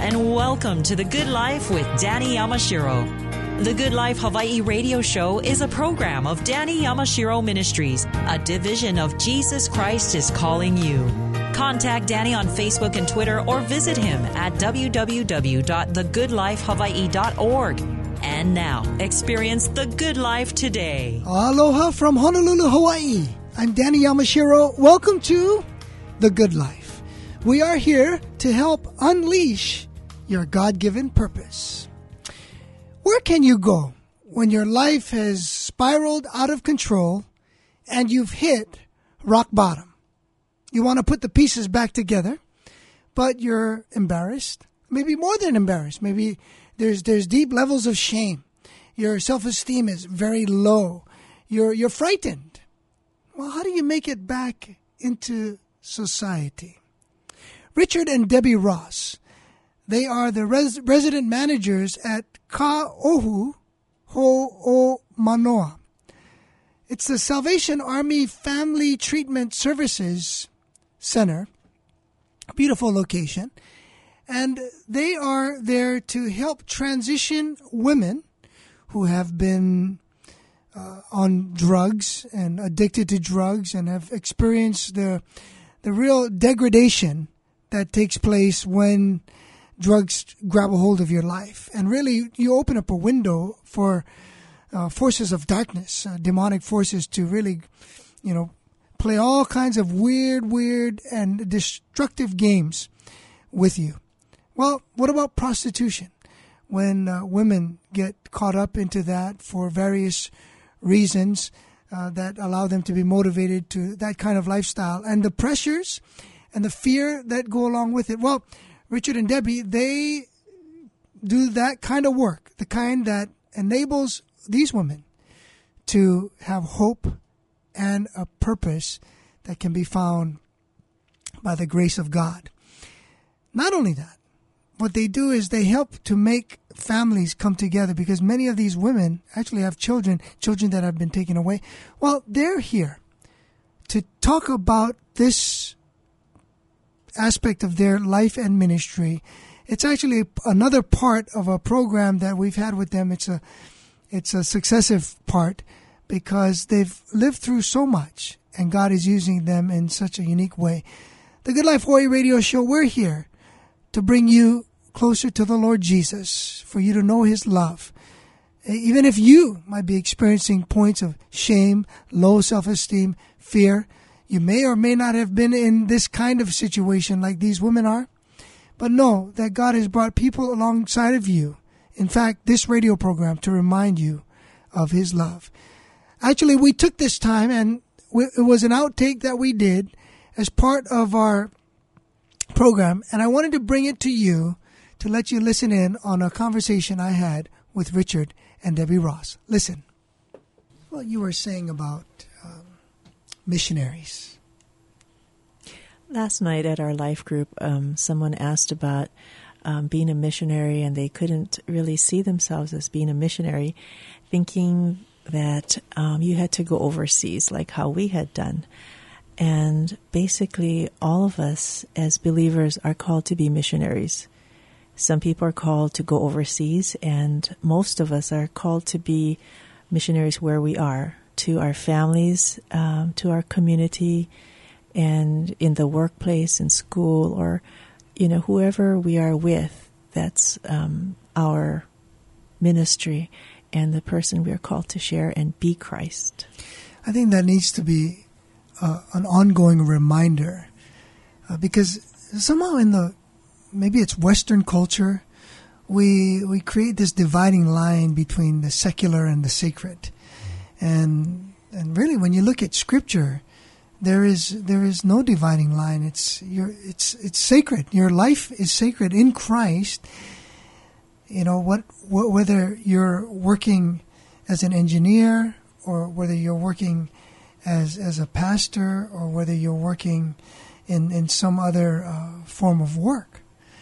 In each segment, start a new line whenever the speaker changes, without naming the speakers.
and welcome to The Good Life with Danny Yamashiro. The Good Life Hawaii radio show is a program of Danny Yamashiro Ministries, a division of Jesus Christ is Calling You. Contact Danny on Facebook and Twitter or visit him at www.thegoodlifehawaii.org. And now, experience the good life today.
Aloha from Honolulu, Hawaii. I'm Danny Yamashiro. Welcome to The Good Life. We are here to help unleash your God-given purpose. Where can you go when your life has spiraled out of control and you've hit rock bottom? You want to put the pieces back together, but you're embarrassed, maybe more than embarrassed. Maybe there's deep levels of shame. Your self-esteem is very low. You're frightened. Well, how do you make it back into society? Richard and Debbie Ross, they are the resident managers at Ka'ohu Ho'omanoa. It's the Salvation Army Family Treatment Services Center, a beautiful location. And they are there to help transition women who have been on drugs and addicted to drugs and have experienced the real degradation that takes place when drugs grab a hold of your life. And really, you open up a window for forces of darkness, demonic forces to really, play all kinds of weird and destructive games with you. Well, what about prostitution? When women get caught up into that for various reasons that allow them to be motivated to that kind of lifestyle, and the pressures and the fear that go along with it. Well, Richard and Debbie, they do that kind of work, the kind that enables these women to have hope and a purpose that can be found by the grace of God. Not only that, what they do is they help to make families come together, because many of these women actually have children that have been taken away. Well, they're here to talk about this aspect of their life and ministry. It's actually another part of a program that we've had with them. It's a successive part because they've lived through so much and God is using them in such a unique way. The Good Life Hawaii radio show, we're here to bring you closer to the Lord Jesus, for you to know His love. Even if you might be experiencing points of shame, low self-esteem, fear, you may or may not have been in this kind of situation like these women are, but know that God has brought people alongside of you. In fact, this radio program to remind you of His love. Actually, we took this time, and it was an outtake that we did as part of our program, and I wanted to bring it to you to let you listen in on a conversation I had with Richard and Debbie Ross. Listen. Well, you were saying about missionaries.
Last night at our life group, someone asked about being a missionary, and they couldn't really see themselves as being a missionary, thinking that you had to go overseas like how we had done. And basically, all of us as believers are called to be missionaries. Some people are called to go overseas, and most of us are called to be missionaries where we are, to our families, to our community, and in the workplace, in school, or, whoever we are with. That's our ministry and the person we are called to share and be Christ.
I think that needs to be an ongoing reminder, because somehow maybe it's Western culture, we create this dividing line between the secular and the sacred. And really, when you look at Scripture, there is no dividing line. It's sacred. Your life is sacred in Christ. Whether you're working as an engineer, or whether you're working as a pastor, or whether you're working in some other form of work,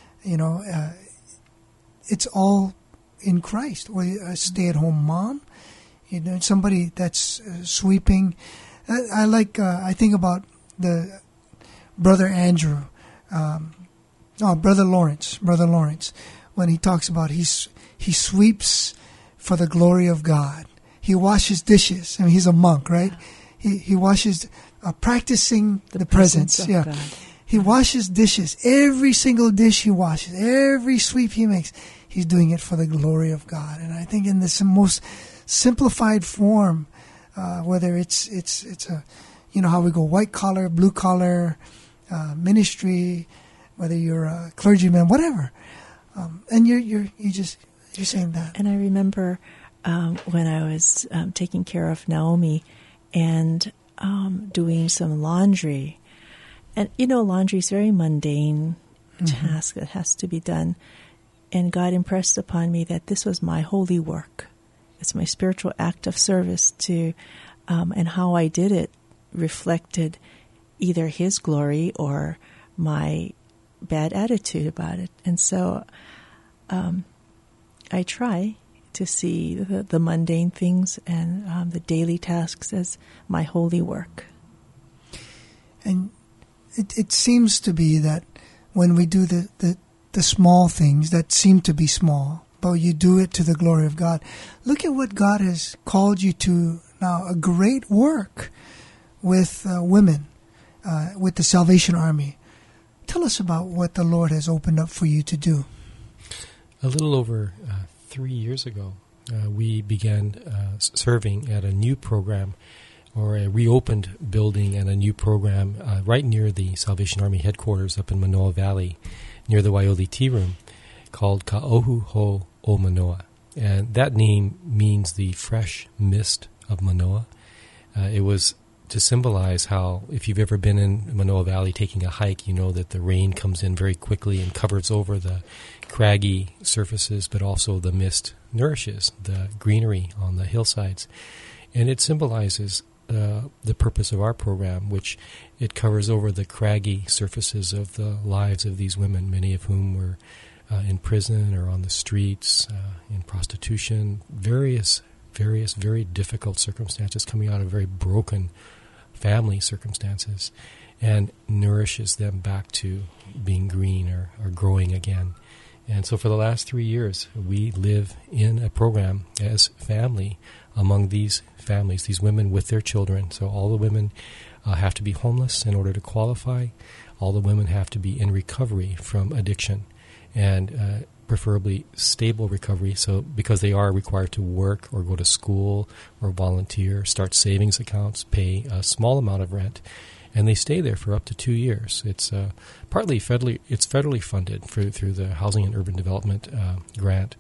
it's all in Christ. Or a stay-at-home mom, somebody that's sweeping. I think about the Brother Andrew. Brother Lawrence, when he talks about he sweeps for the glory of God. He washes dishes. I mean, he's a monk, right? He washes, practicing the presence.
Of
God. He washes dishes. Every single dish he washes, every sweep he makes, he's doing it for the glory of God. And I think in this most simplified form, whether it's a, how we go white collar, blue collar, ministry, whether you're a clergyman, whatever, and you're saying that.
And I remember when I was taking care of Naomi and doing some laundry. And, laundry is a very mundane task that has to be done. And God impressed upon me that this was my holy work. It's my spiritual act of service to, and how I did it reflected either His glory or my bad attitude about it. And so I try to see the mundane things and the daily tasks as my holy work.
And it seems to be that when we do the small things that seem to be small, but you do it to the glory of God. Look at what God has called you to now, a great work with women, with the Salvation Army. Tell us about what the Lord has opened up for you to do.
A little over 3 years ago, we began serving at a new program, or a reopened building and a new program right near the Salvation Army headquarters up in Manoa Valley, near the Waioli Tea Room, called Ka'ohu o Manoa. And that name means the fresh mist of Manoa. It was to symbolize how, if you've ever been in Manoa Valley taking a hike, you know that the rain comes in very quickly and covers over the craggy surfaces, but also the mist nourishes the greenery on the hillsides. And it symbolizes the purpose of our program, which it covers over the craggy surfaces of the lives of these women, many of whom were in prison or on the streets, in prostitution, various very difficult circumstances, coming out of very broken family circumstances, and nourishes them back to being green or growing again. And so for the last 3 years, we live in a program as family among these families, these women with their children. So all the women have to be homeless in order to qualify. All the women have to be in recovery from addiction, and preferably stable recovery, so because they are required to work or go to school or volunteer, start savings accounts, pay a small amount of rent, and they stay there for up to 2 years. It's partly federally funded through the Housing and Urban Development grant,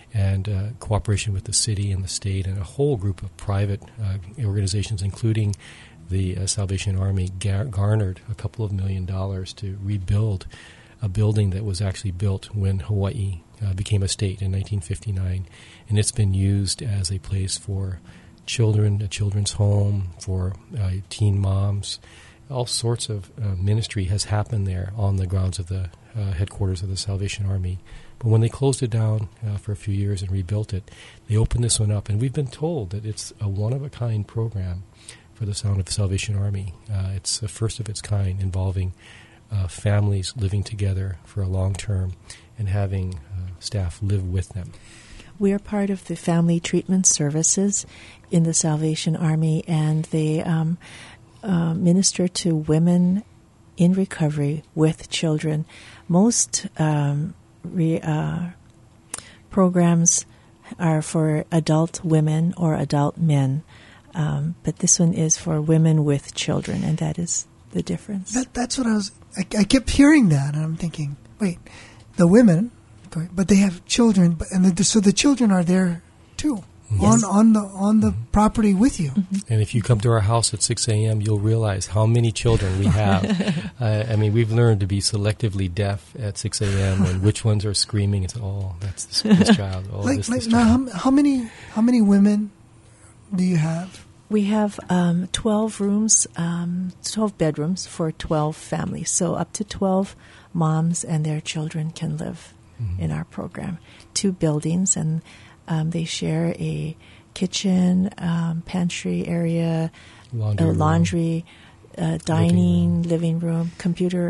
and cooperation with the city and the state and a whole group of private organizations, including the Salvation Army, garnered a couple of $1 million to rebuild a building that was actually built when Hawaii became a state in 1959, and it's been used as a place for children, a children's home, for teen moms. All sorts of ministry has happened there on the grounds of the headquarters of the Salvation Army. But when they closed it down for a few years and rebuilt it, they opened this one up, and we've been told that it's a one-of-a-kind program for the Sound of the Salvation Army. It's the first of its kind, involving families living together for a long term and having staff live with them.
We are part of the Family Treatment Services in the Salvation Army, and they minister to women in recovery with children. Most programs are for adult women or adult men, but this one is for women with children, and that is the difference.
That's what I kept hearing that, and I'm thinking, wait, the women, but they have children, so the children are there too. Yes. on the property with you. Mm-hmm.
And if you come to our house at 6 a.m., you'll realize how many children we have. I mean, we've learned to be selectively deaf at 6 a.m. and which ones are screaming. It's that's this child. Oh, this
now,
child.
How many women do you have?
We have 12 rooms, 12 bedrooms for 12 families. So up to 12 moms and their children can live in our program. 2 buildings, and they share a kitchen, pantry area, laundry, dining, living room, computer, and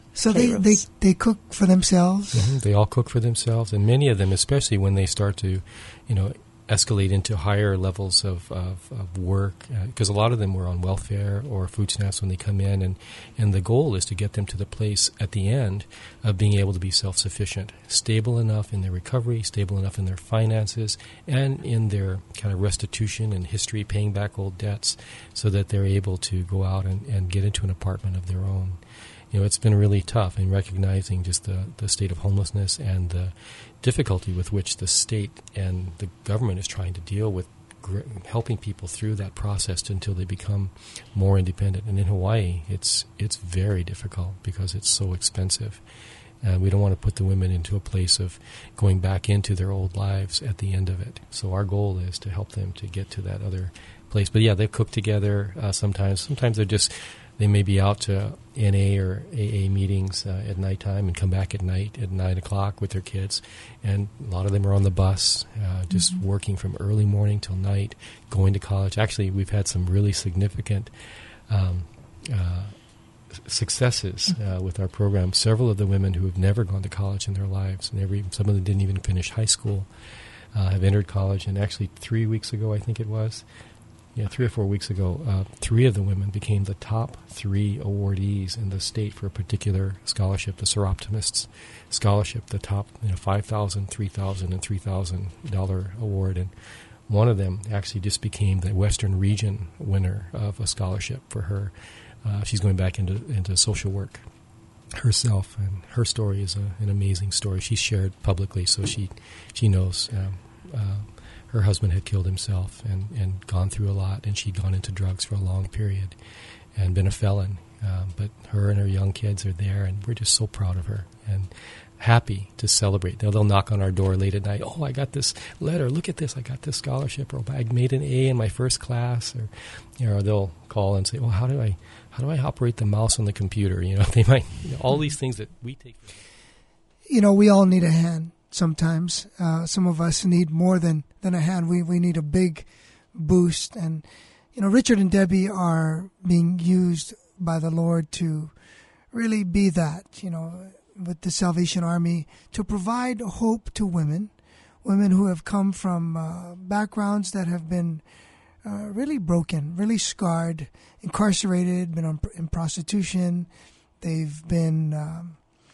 So they cook for themselves?
Mm-hmm. They all cook for themselves, and many of them, especially when they start to, escalate into higher levels of work, because a lot of them were on welfare or food stamps when they come in, and the goal is to get them to the place at the end of being able to be self-sufficient, stable enough in their recovery, stable enough in their finances, and in their kind of restitution and history, paying back old debts, so that they're able to go out and get into an apartment of their own. It's been really tough in recognizing just the state of homelessness and the difficulty with which the state and the government is trying to deal with helping people through that process until they become more independent. And in Hawaii, it's very difficult because it's so expensive. And we don't want to put the women into a place of going back into their old lives at the end of it. So our goal is to help them to get to that other place. But yeah, they cook together sometimes. Sometimes they may be out to NA or AA meetings at nighttime and come back at night at 9 o'clock with their kids. And a lot of them are on the bus, just working from early morning till night, going to college. Actually, we've had some really significant successes with our program. Several of the women who have never gone to college in their lives, and some of them didn't even finish high school, have entered college. And actually 3 weeks ago, I think it was, 3 or 4 weeks ago, 3 of the women became the top 3 awardees in the state for a particular scholarship, the Seroptimists Scholarship, the top $5,000, $3,000, and $3,000 award. And one of them actually just became the Western Region winner of a scholarship for her. She's going back into social work herself, and her story is an amazing story. She's shared publicly, so she knows. Her husband had killed himself and gone through a lot, and she'd gone into drugs for a long period and been a felon. But her and her young kids are there, and we're just so proud of her and happy to celebrate. They'll knock on our door late at night. Oh, I got this letter. Look at this. I got this scholarship. Or I made an A in my first class. Or they'll call and say, well, how do I operate the mouse on the computer? They might, all these things that we take.
We all need a hand. Sometimes some of us need more than a hand. We need a big boost. And, Richard and Debbie are being used by the Lord to really be that, with the Salvation Army, to provide hope to women who have come from backgrounds that have been really broken, really scarred, incarcerated, been in prostitution. They've been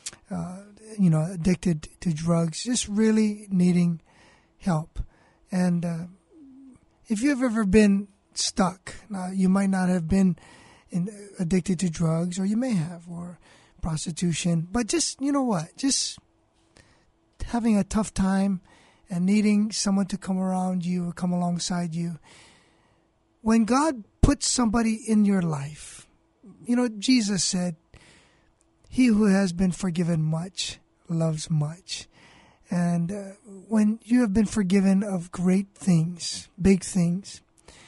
addicted to drugs, just really needing help. And if you've ever been stuck, now you might not have been addicted to drugs, or you may have, or prostitution, but just, just having a tough time and needing someone to come around you or come alongside you. When God puts somebody in your life, Jesus said, "He who has been forgiven much loves much." And when you have been forgiven of great things, big sins,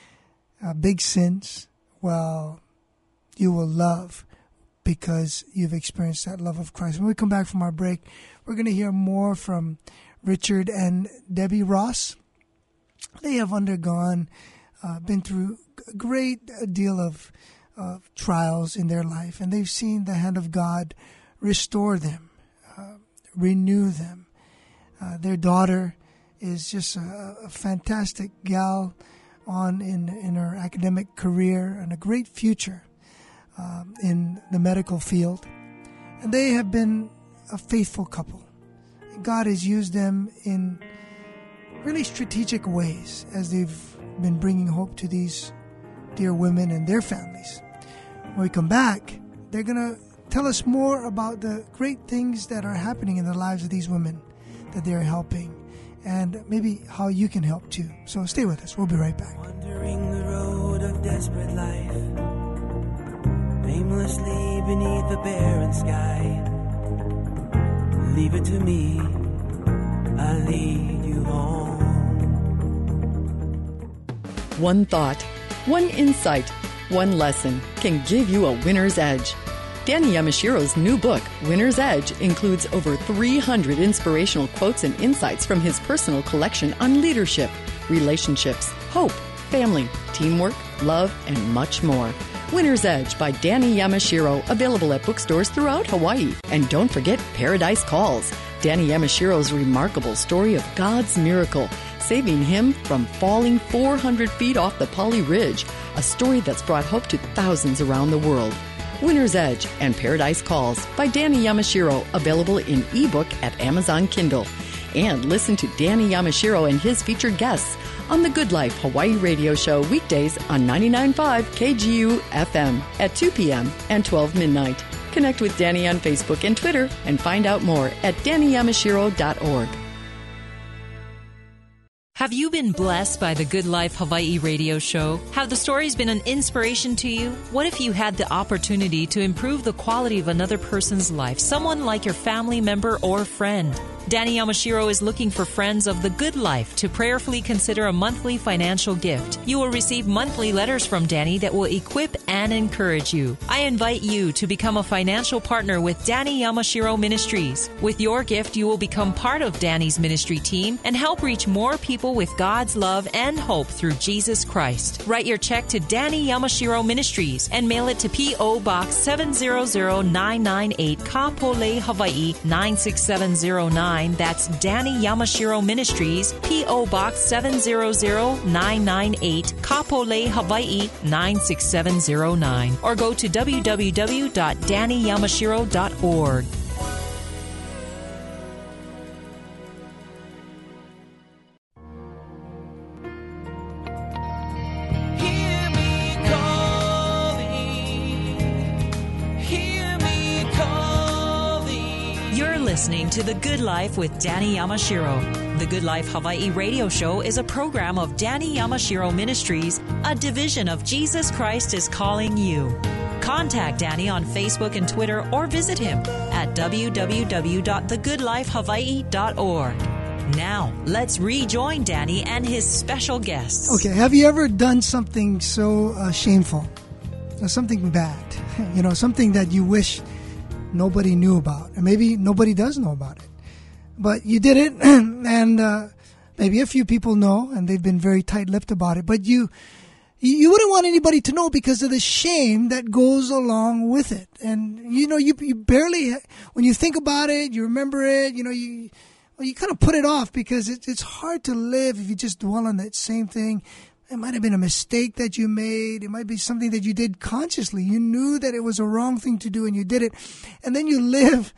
well, you will love because you've experienced that love of Christ. When we come back from our break, we're going to hear more from Richard and Debbie Ross. They have been through a great deal of trials in their life, and they've seen the hand of God restore them, renew them. Their daughter is just a fantastic gal in her academic career and a great future in the medical field. And they have been a faithful couple. God has used them in really strategic ways as they've been bringing hope to these dear women and their families. When we come back, they're going to tell us more about the great things that are happening in the lives of these women that they're helping, and maybe how you can help too. So stay with us. We'll be right back.
Wandering the road of desperate life, aimlessly beneath a barren sky. Leave it to me, I'll lead you home.
One thought, one insight, one lesson can give you a winner's edge. Danny Yamashiro's new book, Winner's Edge, includes over 300 inspirational quotes and insights from his personal collection on leadership, relationships, hope, family, teamwork, love, and much more. Winner's Edge by Danny Yamashiro, available at bookstores throughout Hawaii. And don't forget Paradise Calls, Danny Yamashiro's remarkable story of God's miracle, saving him from falling 400 feet off the Pali Ridge, a story that's brought hope to thousands around the world. Winner's Edge and Paradise Calls by Danny Yamashiro, available in ebook at Amazon Kindle. And listen to Danny Yamashiro and his featured guests on the Good Life Hawaii radio show weekdays on 99.5 KGU FM at 2 p.m. and 12 midnight. Connect with Danny on Facebook and Twitter and find out more at DannyYamashiro.org.
Have you been blessed by the Good Life Hawaii radio show? Have the stories been an inspiration to you? What if you had the opportunity to improve the quality of another person's life, someone like your family member or friend? Danny Yamashiro is looking for friends of the good life to prayerfully consider a monthly financial gift. You will receive monthly letters from Danny that will equip and encourage you. I invite you to become a financial partner with Danny Yamashiro Ministries. With your gift, you will become part of Danny's ministry team and help reach more people with God's love and hope through Jesus Christ. Write your check to Danny Yamashiro Ministries and mail it to P.O. Box 700998, Kapolei, Hawaii 96709. That's Danny Yamashiro Ministries, P.O. Box 700998, Kapolei, Hawaii 96709. Or go to www.dannyyamashiro.org. Listening to The Good Life with Danny Yamashiro. The Good Life Hawaii radio show is a program of Danny Yamashiro Ministries, a division of Jesus Christ is Calling You. Contact Danny on Facebook and Twitter or visit him at www.thegoodlifehawaii.org. Now, let's rejoin Danny and his special guests.
Okay, have you ever done something so shameful? Something bad? Something that you wish nobody knew about, and maybe nobody does know about it, but you did it, and maybe a few people know, and they've been very tight-lipped about it, but you wouldn't want anybody to know because of the shame that goes along with it. And you barely, when you think about it, you remember it, you kind of put it off because it's hard to live if you just dwell on that same thing. It might have been a mistake that you made. It might be something that you did consciously. You knew that it was a wrong thing to do and you did it. And then you live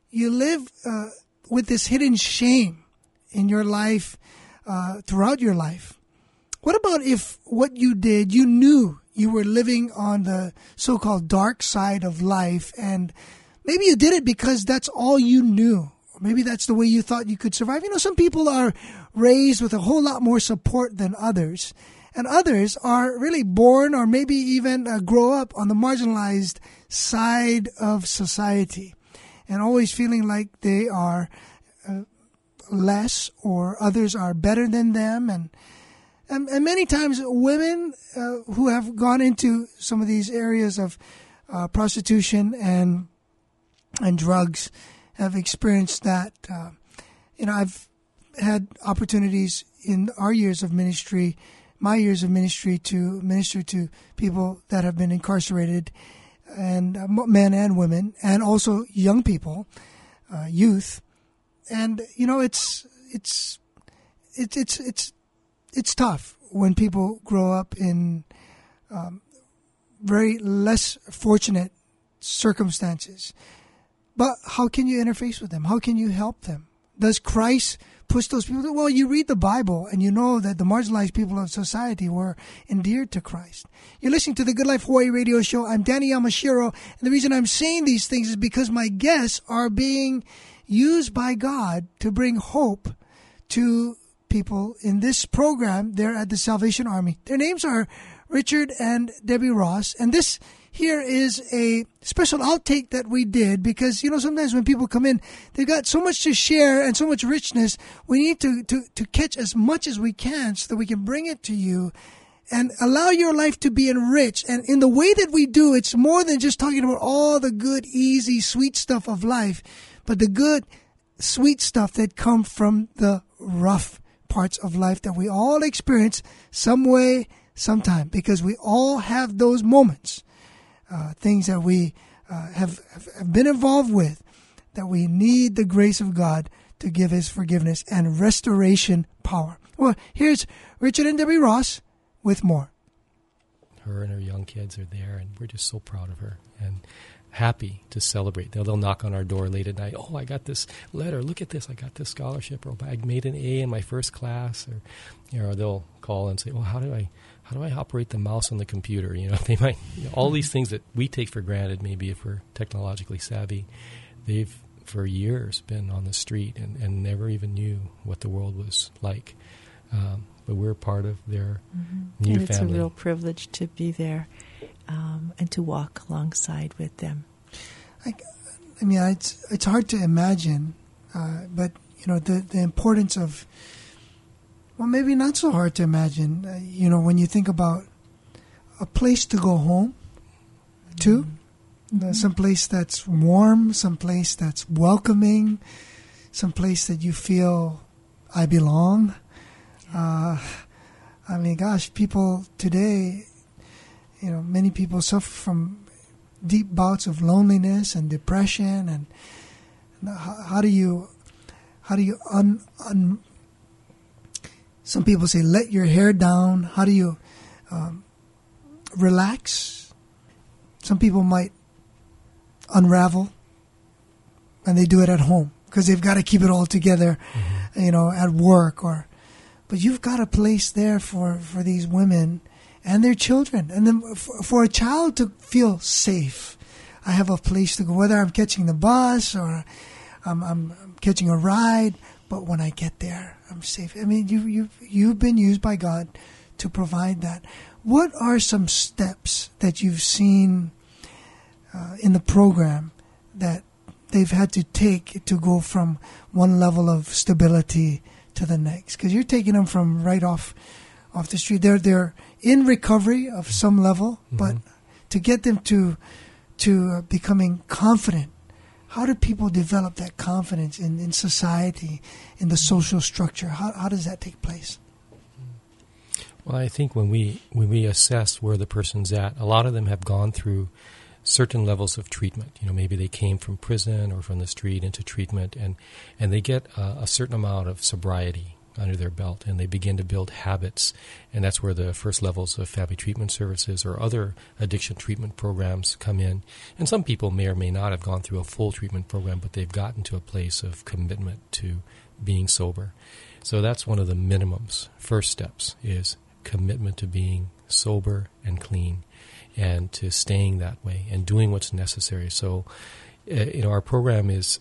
with this hidden shame in your life, throughout your life. What about if what you did, you knew you were living on the so-called dark side of life, and maybe you did it because that's all you knew. Or maybe that's the way you thought you could survive. Some people are raised with a whole lot more support than others. And others are really born or maybe even grow up on the marginalized side of society and always feeling like they are less or others are better than them. And many times women who have gone into some of these areas of prostitution and drugs have experienced that. I've had opportunities in our years of ministry, my years of ministry, to minister to people that have been incarcerated, and men and women, and also young people, youth. And it's tough when people grow up in very less fortunate circumstances. But how can you interface with them? How can you help them? Does Christ push those people? Well, you read the Bible and you know that the marginalized people of society were endeared to Christ. You're listening to the Good Life Hawaii radio show. I'm Danny Yamashiro. And the reason I'm saying these things is because my guests are being used by God to bring hope to people in this program. They're at the Salvation Army. Their names are Richard and Debbie Ross. And this here is a special outtake that we did because, sometimes when people come in, they've got so much to share and so much richness. We need to catch as much as we can so that we can bring it to you and allow your life to be enriched. And in the way that we do, it's more than just talking about all the good, easy, sweet stuff of life, but the good, sweet stuff that come from the rough parts of life that we all experience some way, sometime, because we all have those moments things that we have been involved with, that we need the grace of God to give His forgiveness and restoration power. Well, here's Richard and Debbie Ross with more.
Her and her young kids are there, and we're just so proud of her and happy to celebrate. They'll knock on our door late at night. Oh, I got this letter. Look at this. I got this scholarship. Or I made an A in my first class. Or they'll call and say, "Well, how do I operate the mouse on the computer?" They might all these things that we take for granted. Maybe if we're technologically savvy, they've for years been on the street and never even knew what the world was like. But we're part of their new
and it's
family.
a real privilege to be there and to walk alongside with them.
It's hard to imagine, but the importance of, well, maybe not so hard to imagine. When you think about a place to go home to, some place that's warm, some place that's welcoming, some place that you feel I belong. Gosh, people today, many people suffer from deep bouts of loneliness and depression, and how do you some people say let your hair down. How do you relax? Some people might unravel, and they do it at home because they've got to keep it all together, at work but you've got a place there for these women and their children. And then for a child to feel safe, I have a place to go, whether I'm catching the bus or I'm catching a ride, but when I get there, I'm safe. You've been used by God to provide that. What are some steps that you've seen in the program that they've had to take to go from one level of stability to the next? Because you're taking them from right off the street. They're in recovery of some level, but to get them to becoming confident, how do people develop that confidence in society, in the social structure? How does that take place?
Well, I think when we assess where the person's at, a lot of them have gone through certain levels of treatment. Maybe they came from prison or from the street into treatment, and they get a certain amount of sobriety under their belt, and they begin to build habits, and that's where the first levels of family treatment services or other addiction treatment programs come in. And some people may or may not have gone through a full treatment program, but they've gotten to a place of commitment to being sober. So that's one of the minimums. First steps is commitment to being sober and clean, and to staying that way and doing what's necessary. So, our program is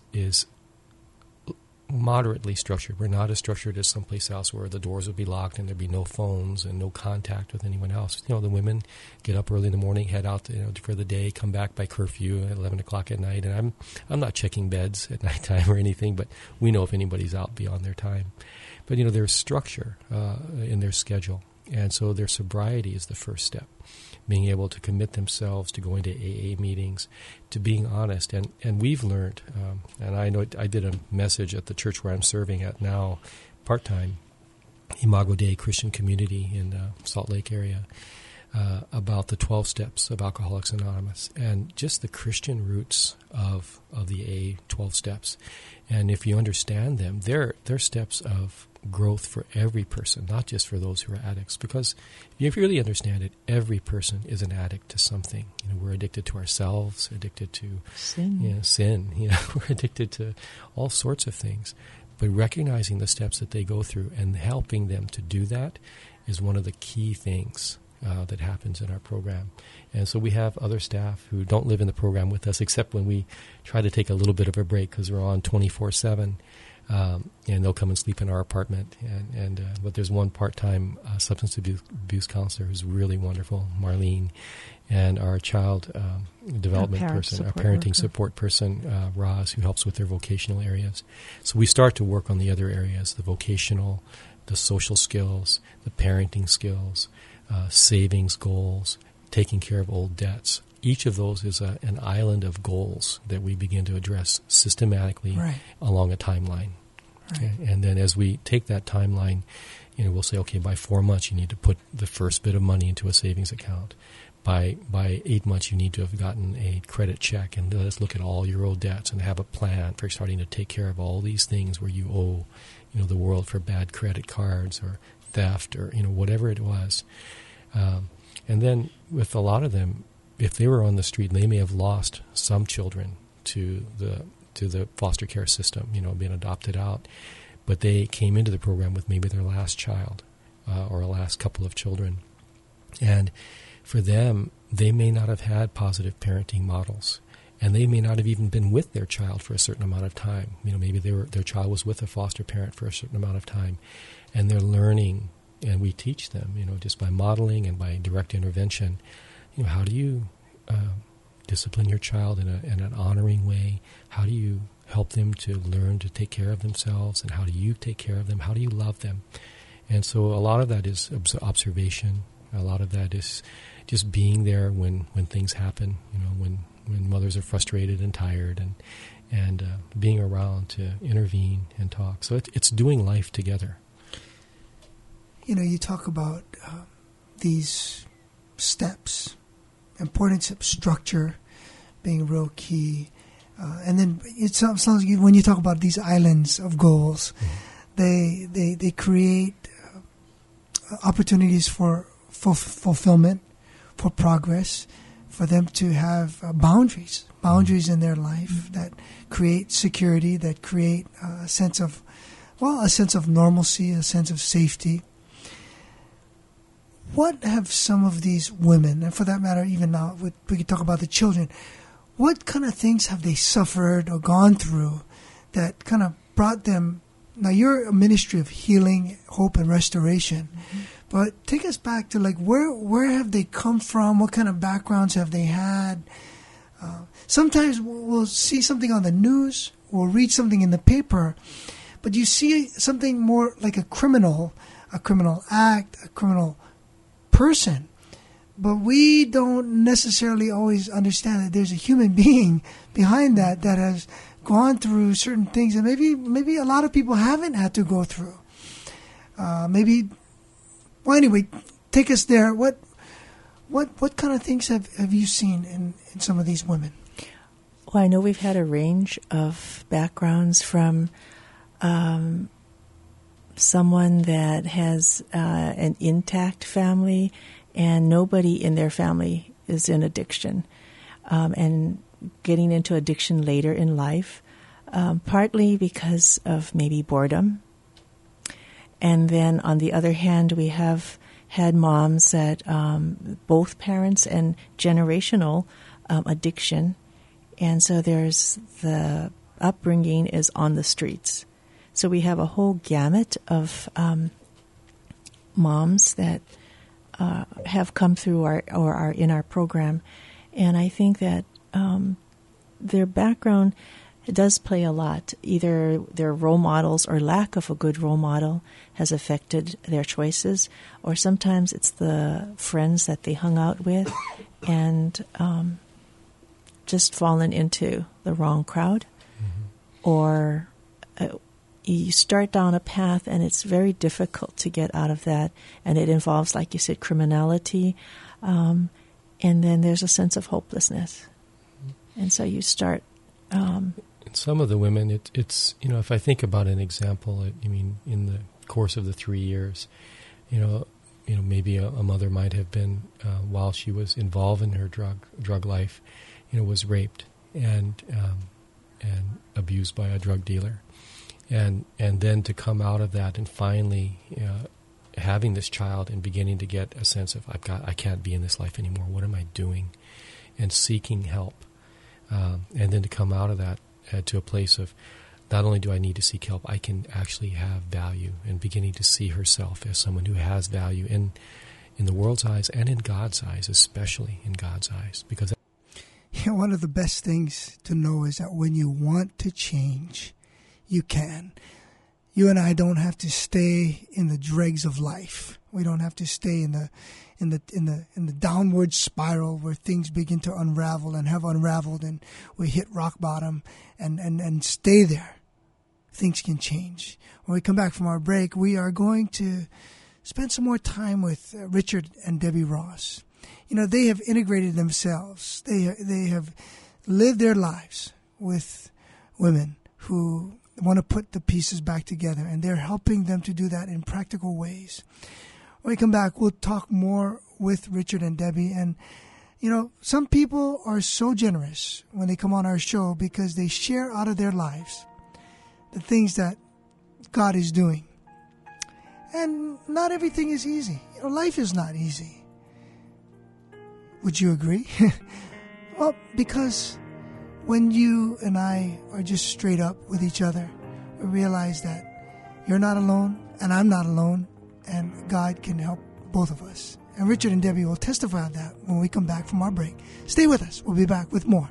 moderately structured. We're not as structured as someplace else where the doors would be locked and there'd be no phones and no contact with anyone else. The women get up early in the morning, head out for the day, come back by curfew at 11 o'clock at night. And I'm not checking beds at nighttime or anything, but we know if anybody's out beyond their time. But, there's structure in their schedule. And so their sobriety is the first step. Being able to commit themselves to going to AA meetings, to being honest. And we've learned, and I know I did a message at the church where I'm serving at now, part-time, Imago Dei Christian Community in Salt Lake area, about the 12 steps of Alcoholics Anonymous and just the Christian roots of the AA 12 steps. And if you understand them, they're steps of growth for every person, not just for those who are addicts. Because if you really understand it, every person is an addict to something. We're addicted to ourselves, addicted to sin. We're addicted to all sorts of things. But recognizing the steps that they go through and helping them to do that is one of the key things that happens in our program. And so we have other staff who don't live in the program with us, except when we try to take a little bit of a break because we're on 24/7. And they'll come and sleep in our apartment. But there's one part-time substance abuse counselor who's really wonderful, Marlene, and our child development person, our parenting support person, Roz, who helps with their vocational areas. So we start to work on the other areas, the vocational, the social skills, the parenting skills, savings goals, taking care of old debts. Each of those is an island of goals that we begin to address systematically along a timeline. Right. And then as we take that timeline, we'll say, okay, by 4 months you need to put the first bit of money into a savings account. by 8 months you need to have gotten a credit check, and let's look at all your old debts and have a plan for starting to take care of all these things where you owe, the world for bad credit cards or theft or, whatever it was. And then with a lot of them, if they were on the street, they may have lost some children to the foster care system, being adopted out. But they came into the program with maybe their last child or a last couple of children. And for them, they may not have had positive parenting models. And they may not have even been with their child for a certain amount of time. Maybe their child was with a foster parent for a certain amount of time. And they're learning, and we teach them, just by modeling and by direct intervention, how do you discipline your child in an honoring way? How do you help them to learn to take care of themselves? And how do you take care of them? How do you love them? And so a lot of that is observation. A lot of that is just being there when things happen, when mothers are frustrated and tired, and being around to intervene and talk. So it's doing life together.
You talk about these steps, importance of structure being real key. And then it sounds like when you talk about these islands of goals, they create opportunities for fulfillment, for progress, for them to have boundaries in their life that create security, that create a sense of normalcy, a sense of safety. What have some of these women, and for that matter, even now, we could talk about the children, what kind of things have they suffered or gone through that kind of brought them? Now, you're a ministry of healing, hope, and restoration, but take us back to where have they come from? What kind of backgrounds have they had? Sometimes we'll see something on the news, we'll read something in the paper, but you see something more like a criminal act, a criminal person. But we don't necessarily always understand that there's a human being behind that has gone through certain things that maybe a lot of people haven't had to go through. Anyway, take us there. What kind of things have you seen in some of these women?
Well, I know we've had a range of backgrounds from someone that has an intact family and nobody in their family is in addiction, and getting into addiction later in life, partly because of maybe boredom. And then on the other hand, we have had moms that both parents and generational addiction. And so there's the upbringing is on the streets. So we have a whole gamut of moms that have come through or are in our program. And I think that their background does play a lot. Either their role models or lack of a good role model has affected their choices, or sometimes it's the friends that they hung out with and just fallen into the wrong crowd. Or you start down a path and it's very difficult to get out of that, and it involves, like you said, criminality, and then there's a sense of hopelessness. And so you start...
some of the women, it's if I think about an example, in the course of the 3 years, maybe a mother might have been, while she was involved in her drug life, was raped and abused by a drug dealer, and then to come out of that and finally having this child and beginning to get a sense of I can't be in this life anymore. What am I doing? And seeking help, and then to come out of that to a place of not only do I need to seek help, I can actually have value, and beginning to see herself as someone who has value in the world's eyes and in God's eyes, especially in God's eyes. Because
one of the best things to know is that when you want to change, you can. You and I don't have to stay in the dregs of life. We don't have to stay in the downward spiral where things begin to unravel and have unraveled, and we hit rock bottom and stay there. Things can change. When we come back from our break, we are going to spend some more time with Richard and Debbie Ross. they have integrated themselves. They have lived their lives with women who want to put the pieces back together, and they're helping them to do that in practical ways. When we come back, we'll talk more with Richard and Debbie. And, some people are so generous when they come on our show because they share out of their lives the things that God is doing. And not everything is easy. Life is not easy. Would you agree? Well, because when you and I are just straight up with each other, we realize that you're not alone and I'm not alone, and God can help both of us. And Richard and Debbie will testify on that when we come back from our break. Stay with us. We'll be back with more.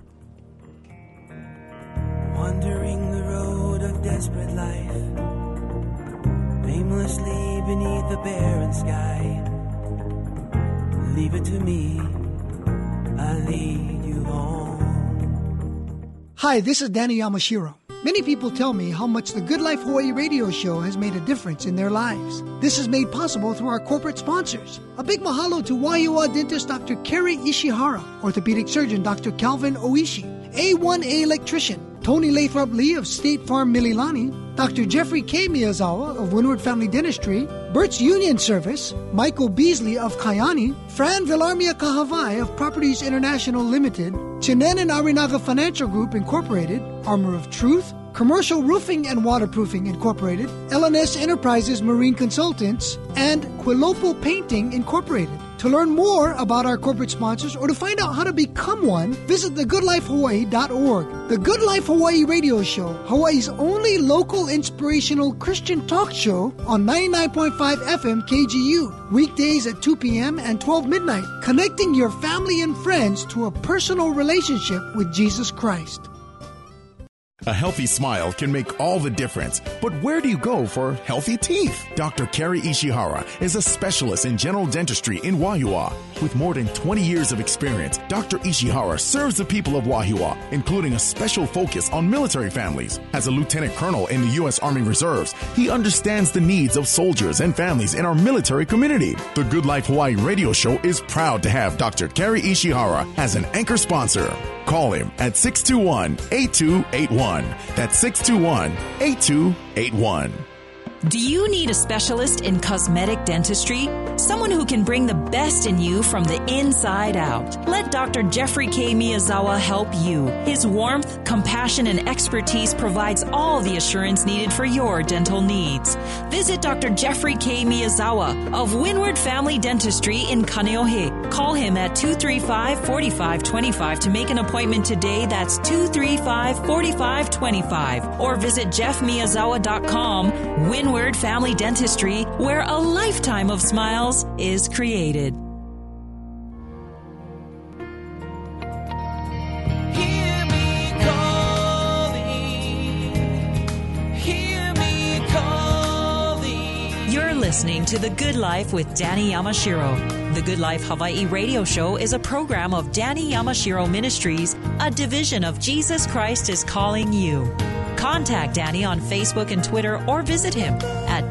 Wandering the road of desperate life, aimlessly beneath the barren sky. Leave it to me, I'll lead you home.
Hi, this is Danny Yamashiro. Many people tell me how much the Good Life Hawaii radio show has made a difference in their lives. This is made possible through our corporate sponsors. A big mahalo to Wahiawa dentist Dr. Kerry Ishihara, orthopedic surgeon Dr. Calvin Oishi, A1A electrician Tony Lathrop Lee of State Farm Mililani, Dr. Jeffrey K. Miyazawa of Windward Family Dentistry, Bert's Union Service, Michael Beasley of Kayani, Fran Villarmia Kahavai of Properties International Limited, Chinen and Arinaga Financial Group Incorporated, Armor of Truth, Commercial Roofing and Waterproofing Incorporated, LNS Enterprises Marine Consultants, and Quilopo Painting Incorporated. To learn more about our corporate sponsors or to find out how to become one, visit thegoodlifehawaii.org. The Good Life Hawaii Radio Show, Hawaii's only local inspirational Christian talk show on 99.5 FM KGU, weekdays at 2 p.m. and 12 midnight, connecting your family and friends to a personal relationship with Jesus Christ.
A healthy smile can make all the difference, but where do you go for healthy teeth? Dr. Kerry Ishihara is a specialist in general dentistry in Wahiawa. With more than 20 years of experience, Dr. Ishihara serves the people of Wahiawa, including a special focus on military families. As a lieutenant colonel in the U.S. Army Reserves, he understands the needs of soldiers and families in our military community. The Good Life Hawaii radio show is proud to have Dr. Kerry Ishihara as an anchor sponsor. Call him at 621-8281. That's 621-8281.
Do you need a specialist in cosmetic dentistry? Someone who can bring the best in you from the inside out. Let Dr. Jeffrey K. Miyazawa help you. His warmth, compassion, and expertise provides all the assurance needed for your dental needs. Visit Dr. Jeffrey K. Miyazawa of Windward Family Dentistry in Kaneohe. Call him at 235-4525 to make an appointment today. That's 235-4525. Or visit jeffmiyazawa.com. Windward Family Dentistry, where a lifetime of smiles is created.
Hear me calling, hear me calling.
You're listening to The Good Life with Danny Yamashiro. The Good Life Hawaii radio show is a program of Danny Yamashiro Ministries, a division of Jesus Christ is Calling You. Contact Danny on Facebook and Twitter or visit him at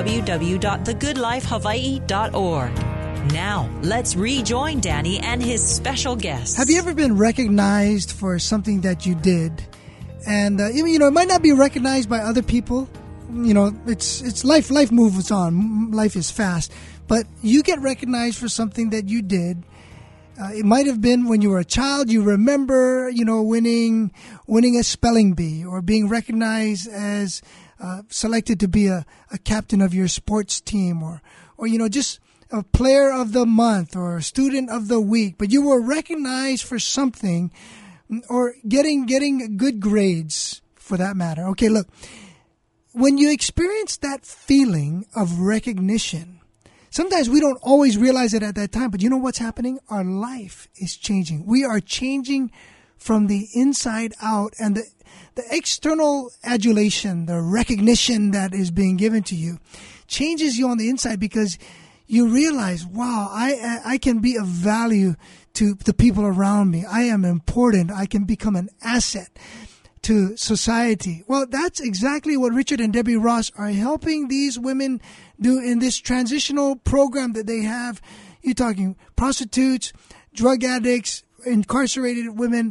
www.thegoodlifehawaii.org. Now, let's rejoin Danny and his special guests.
Have you ever been recognized for something that you did? And, it might not be recognized by other people. It's life. Life moves on. Life is fast. But you get recognized for something that you did. It might have been when you were a child. You remember, winning a spelling bee or being recognized as selected to be a captain of your sports team or just a player of the month or a student of the week. But you were recognized for something or getting good grades for that matter. Okay, look, when you experience that feeling of recognition, sometimes we don't always realize it at that time, but you know what's happening? Our life is changing. We are changing from the inside out, and the external adulation, the recognition that is being given to you changes you on the inside because you realize, wow, I can be of value to the people around me. I am important. I can become an asset to society. Well, that's exactly what Richard and Debbie Ross are helping these women do in this transitional program that they have. You're talking prostitutes, drug addicts, incarcerated women,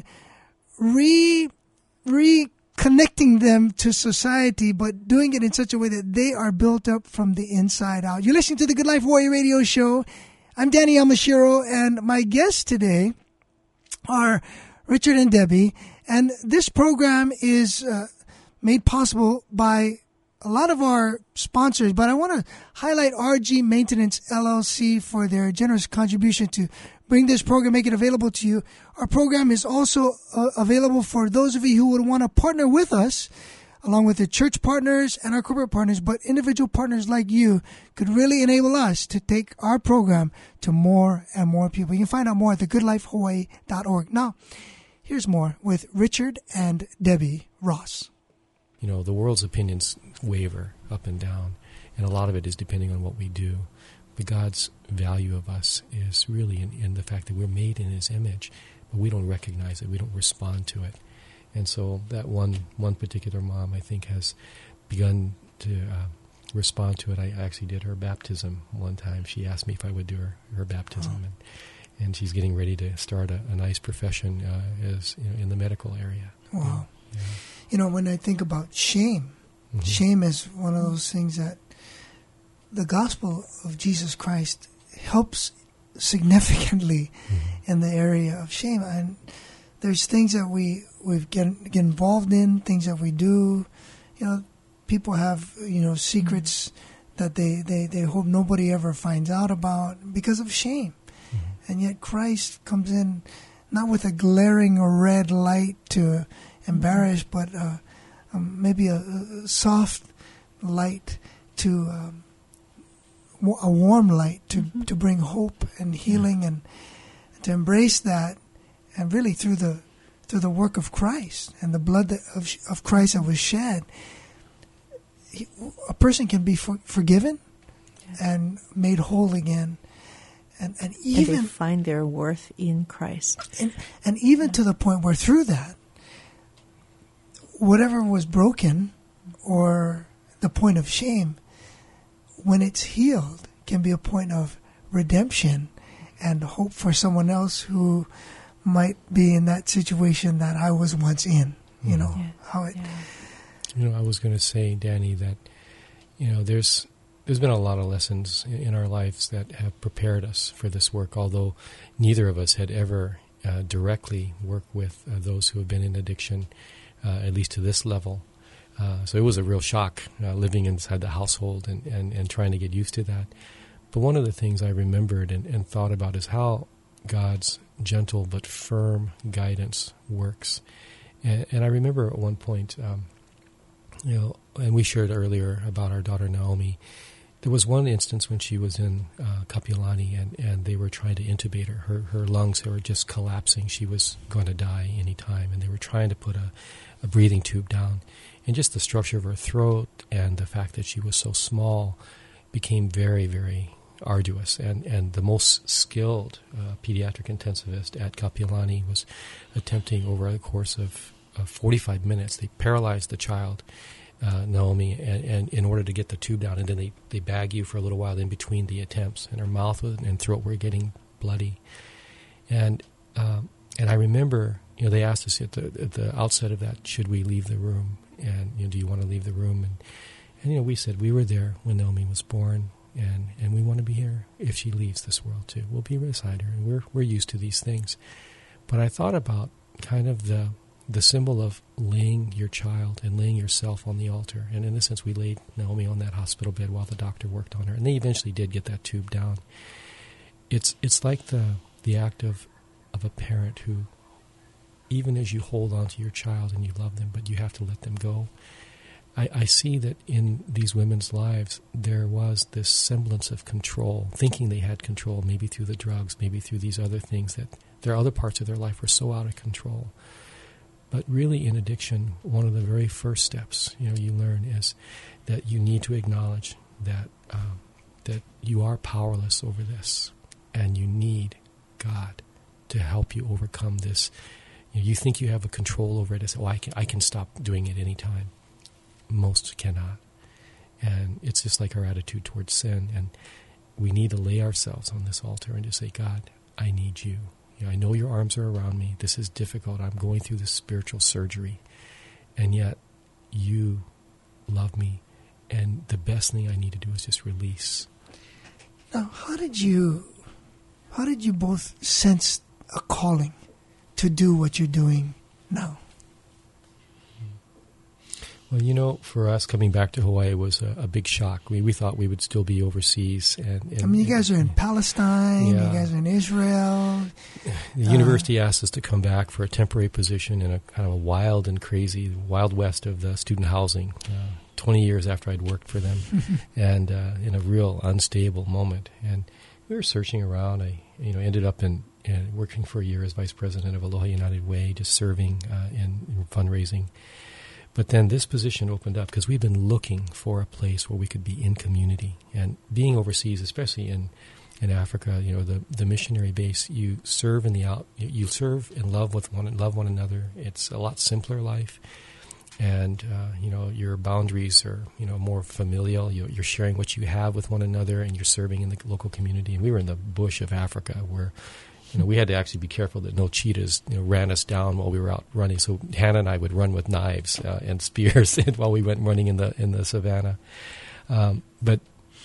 reconnecting them to society, but doing it in such a way that they are built up from the inside out. You're listening to the Good Life Warrior Radio Show. I'm Danny Yamashiro, and my guests today are Richard and Debbie. And this program is made possible by a lot of our sponsors, but I want to highlight RG Maintenance LLC for their generous contribution to bring this program, make it available to you. Our program is also available for those of you who would want to partner with us, along with the church partners and our corporate partners, but individual partners like you could really enable us to take our program to more and more people. You can find out more at thegoodlifehawaii.org. Now, here's more with Richard and Debbie Ross.
You know, the world's opinions waver up and down, and a lot of it is depending on what we do. But God's value of us is really in the fact that we're made in His image, but we don't recognize it, we don't respond to it. And so that one particular mom, I think, has begun to respond to it. I actually did her baptism one time. She asked me if I would do her baptism, and she's getting ready to start a nice profession as in the medical area.
Wow.
Yeah.
You know, when I think about shame, shame is one of those things that the gospel of Jesus Christ helps significantly in the area of shame. And there's things that we've get involved in, things that we do. You know, people have, secrets that they hope nobody ever finds out about because of shame. And yet Christ comes in not with a glaring red light to embarrass, but maybe a soft light to a warm light to bring hope and healing and to embrace that, and really through the work of Christ and the blood of Christ that was shed, a person can be forgiven and made whole again. And even
they find their worth in Christ.
And even to the point where through that, whatever was broken or the point of shame, when it's healed, can be a point of redemption and hope for someone else who might be in that situation that I was once in.
I was going to say, Danny, that there's been a lot of lessons in our lives that have prepared us for this work, although neither of us had ever directly worked with those who have been in addiction, at least to this level. So it was a real shock living inside the household and trying to get used to that. But one of the things I remembered and thought about is how God's gentle but firm guidance works. And I remember at one point, and we shared earlier about our daughter Naomi. There was one instance when she was in Kapiolani and they were trying to intubate her. Her lungs were just collapsing. She was going to die any time, and they were trying to put a breathing tube down. And just the structure of her throat and the fact that she was so small became very, very arduous. And the most skilled pediatric intensivist at Kapiolani was attempting over the course of 45 minutes. They paralyzed the child, Naomi, and in order to get the tube down, and then they bag you for a little while in between the attempts, and her mouth and throat were getting bloody. And I remember, they asked us at the outset of that, should we leave the room? And do you want to leave the room? And we said we were there when Naomi was born, and we want to be here if she leaves this world too. We'll be beside her, and we're used to these things. But I thought about kind of the symbol of laying your child and laying yourself on the altar. And in a sense, we laid Naomi on that hospital bed while the doctor worked on her. And they eventually did get that tube down. It's like the act of a parent who, even as you hold on to your child and you love them, but you have to let them go. I see that in these women's lives, there was this semblance of control, thinking they had control, maybe through the drugs, maybe through these other things, that their other parts of their life were so out of control. But really, in addiction, one of the very first steps, you learn is that you need to acknowledge that that you are powerless over this, and you need God to help you overcome this. You think you have a control over it. As I can stop doing it anytime. Most cannot, and it's just like our attitude towards sin. we need to lay ourselves on this altar and just say, God, I need you. I know your arms are around me. This is difficult. I'm going through this spiritual surgery. And yet, you love me. And the best thing I need to do is just release.
Now, how did you both sense a calling to do what you're doing now?
Well, for us, coming back to Hawaii was a big shock. We thought we would still be overseas. And
you guys are in Palestine. Yeah. You guys are in Israel.
The university asked us to come back for a temporary position in a kind of a wild and crazy, wild west of the student housing, 20 years after I'd worked for them, and in a real unstable moment. And we were searching around. I ended up in working for a year as vice president of Aloha United Way, just serving in fundraising. But then this position opened up because we've been looking for a place where we could be in community. And being overseas, especially in Africa, the missionary base, you serve you serve and love one another. It's a lot simpler life, and your boundaries are more familial. You're sharing what you have with one another, and you're serving in the local community. And we were in the bush of Africa where we had to actually be careful that no cheetahs ran us down while we were out running. So Hannah and I would run with knives and spears while we went running in the savannah. But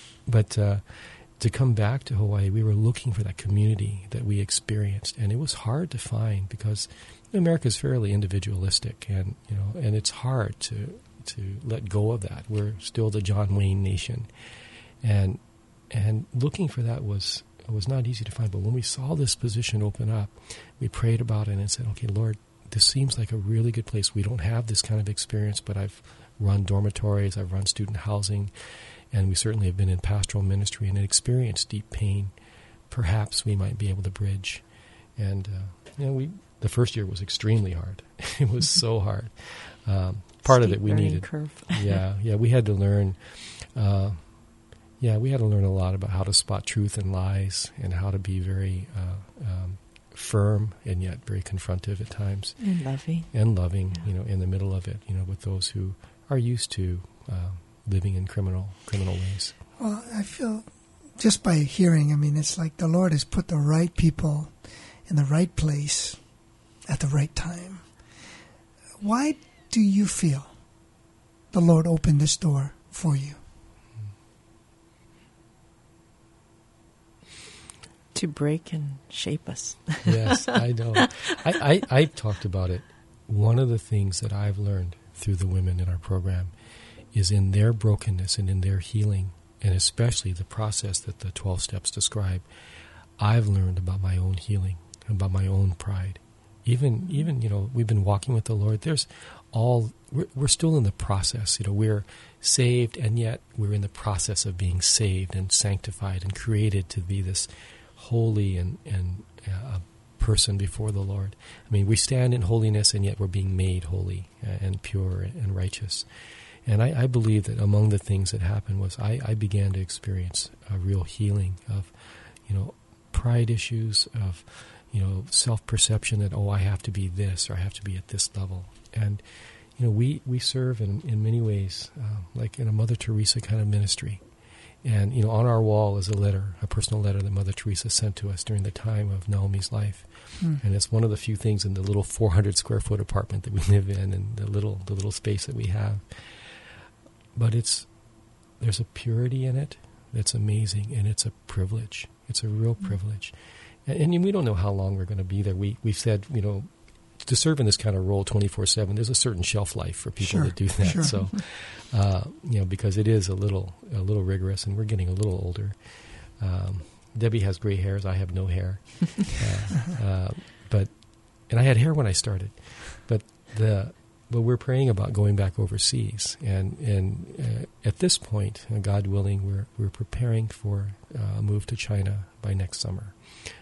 to come back to Hawaii, we were looking for that community that we experienced, and it was hard to find because America is fairly individualistic, and it's hard to let go of that. We're still the John Wayne nation, and looking for that was not easy to find. But when we saw this position open up, we prayed about it and said, okay, Lord, this seems like a really good place. We don't have this kind of experience, but I've run dormitories, I've run student housing, and we certainly have been in pastoral ministry and experienced deep pain. Perhaps we might be able to bridge. And the first year was extremely hard. It was so hard. Part of it we needed.
Curve.
We had to learn. We had to learn a lot about how to spot truth and lies, and how to be very firm and yet very confrontive at times.
And loving.
In the middle of it, with those who are used to living in criminal ways.
Well, I feel just by hearing, it's like the Lord has put the right people in the right place at the right time. Why do you feel the Lord opened this door for you?
To break and shape us.
Yes, I know. I talked about it. One of the things that I've learned through the women in our program is in their brokenness and in their healing, and especially the process that the 12 steps describe, I've learned about my own healing, about my own pride. Even we've been walking with the Lord. We're still in the process. We're saved, and yet we're in the process of being saved and sanctified and created to be this holy and person before the Lord. We stand in holiness, and yet we're being made holy and pure and righteous. And I believe that among the things that happened was I began to experience a real healing of, pride issues, of, self-perception that, I have to be this or I have to be at this level. And, we serve in many ways like in a Mother Teresa kind of ministry. And, on our wall is a personal letter that Mother Teresa sent to us during the time of Naomi's life. And it's one of the few things in the little 400 square foot apartment that we live in, and the little space that we have. But there's a purity in it that's amazing, and it's a privilege. It's a real privilege. And we don't know how long we're going to be there. We've said, to serve in this kind of role 24/7, there's a certain shelf life for people that do that. Sure. So, because it is a little rigorous, and we're getting a little older. Debbie has gray hairs. I have no hair. And I had hair when I started, but we're praying about going back overseas, and at this point, God willing, we're preparing for a move to China by next summer.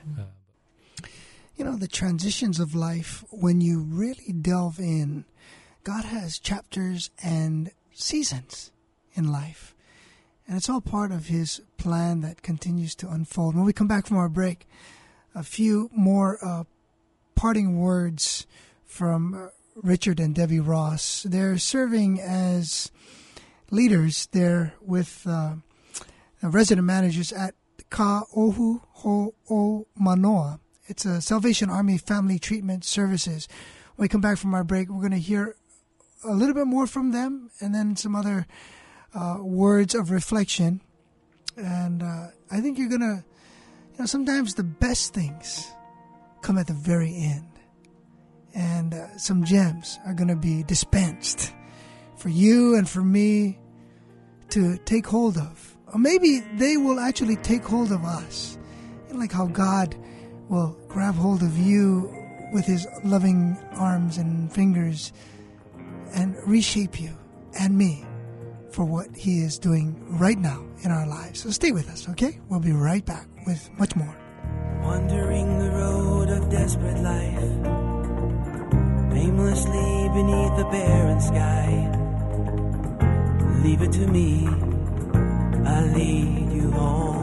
The transitions of life, when you really delve in, God has chapters and seasons in life. And it's all part of His plan that continues to unfold. When we come back from our break, a few more parting words from Richard and Debbie Ross. They're serving as leaders there with resident managers at Ka'ohuho'omanoa. It's a Salvation Army Family Treatment Services. When we come back from our break, we're going to hear a little bit more from them and then some other words of reflection. And I think you're going to, sometimes the best things come at the very end. And some gems are going to be dispensed for you and for me to take hold of. Or maybe they will actually take hold of us. Like how God will grab hold of you with his loving arms and fingers and reshape you and me for what he is doing right now in our lives. So stay with us, okay? We'll be right back with much more.
Wandering the road of desperate life, aimlessly beneath the barren sky. Leave it to me, I'll lead you home.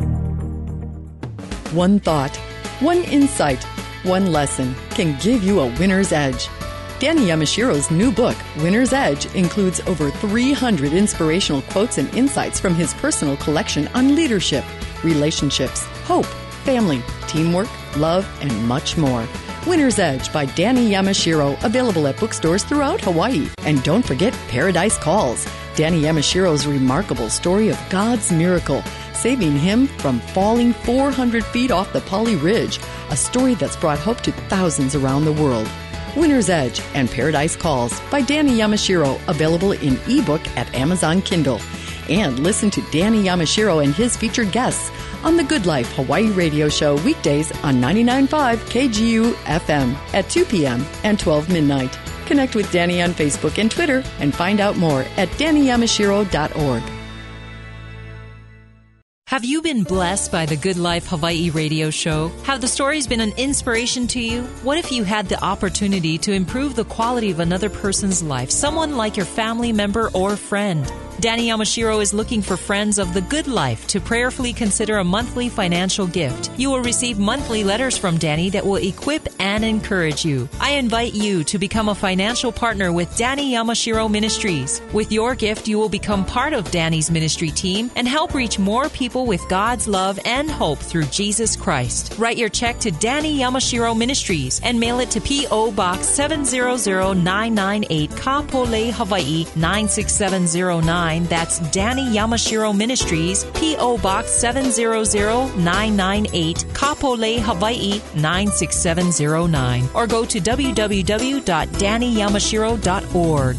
One thought, one insight, one lesson can give you a winner's edge. Danny Yamashiro's new book, Winner's Edge, includes over 300 inspirational quotes and insights from his personal collection on leadership, relationships, hope, family, teamwork, love, and much more. Winner's Edge by Danny Yamashiro, available at bookstores throughout Hawaii. And don't forget Paradise Calls, Danny Yamashiro's remarkable story of God's miracle, saving him from falling 400 feet off the Pali Ridge, a story that's brought hope to thousands around the world. Winner's Edge and Paradise Calls by Danny Yamashiro, available in ebook at Amazon Kindle. And listen to Danny Yamashiro and his featured guests on the Good Life Hawaii radio show weekdays on 99.5 KGU FM at 2 p.m. and 12 midnight. Connect with Danny on Facebook and Twitter and find out more at DannyYamashiro.org.
Have you been blessed by the Good Life Hawaii radio show? Have the stories been an inspiration to you? What if you had the opportunity to improve the quality of another person's life, someone like your family member or friend? Danny Yamashiro is looking for friends of the good life to prayerfully consider a monthly financial gift. You will receive monthly letters from Danny that will equip and encourage you. I invite you to become a financial partner with Danny Yamashiro Ministries. With your gift, you will become part of Danny's ministry team and help reach more people with God's love and hope through Jesus Christ. Write your check to Danny Yamashiro Ministries and mail it to P.O. Box 700998, Kapolei, Hawaii 96709. That's Danny Yamashiro Ministries, P.O. Box 700998, Kapolei, Hawaii 96709. Or go to www.dannyyamashiro.org.